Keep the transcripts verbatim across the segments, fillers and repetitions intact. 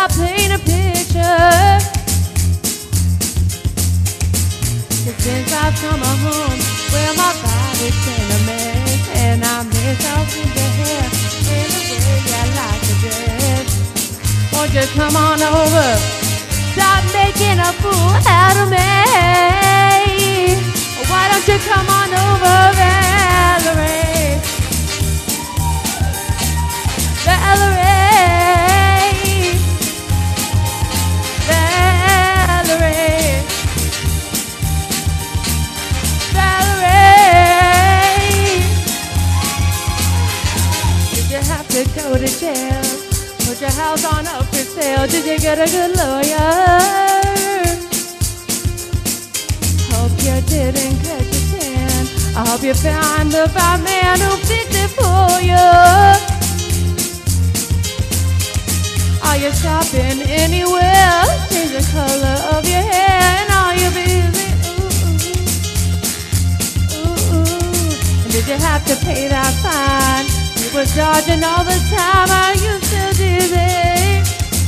paint a picture. Since I've come home, where my body's been a mess, and I miss out in the hair and the way I like to dress. Won't you come on over, stop making a fool out of me? Why don't you come on over, Valerie? Valerie, Valerie. To go to jail, put your house on up for sale. Did you get a good lawyer? Hope you didn't catch a tan. I hope you found the fine man who fixed it for you. Are you shopping anywhere? Change the color of your hair, and are you busy? Ooh, ooh, ooh. And did you have to pay that fine? You were dodging all the time, are you still dizzy?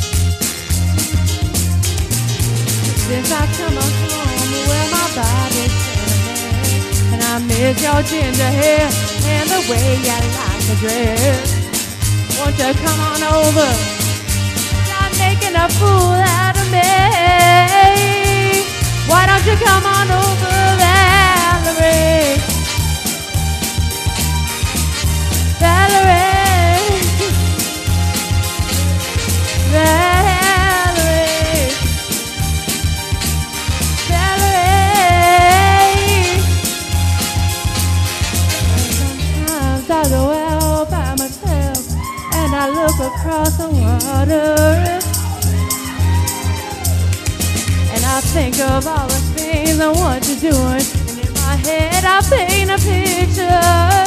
Since I come home, where my body's been, and I miss your ginger hair and the way you like to dress. Won't you come on over, stop making a fool out of me? Why don't you come on over, Valerie? Valerie, Valerie, Valerie. Sometimes I go out by myself and I look across the water, and I think of all the things I want you doing, and in my head I paint a picture.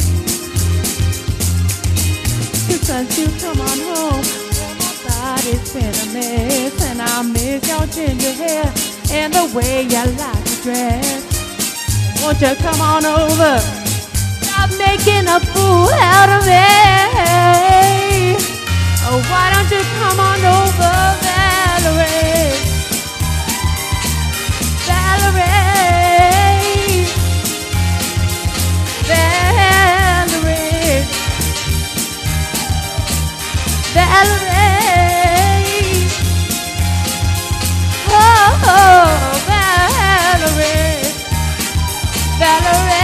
Since you come on home, my body's been a mess, and I miss your ginger hair and the way you like to dress. Won't you come on over, stop making a fool out of me? Oh, why don't you come on over, Valerie? Valerie, Valerie, Valerie, oh, oh, Valerie, Valerie.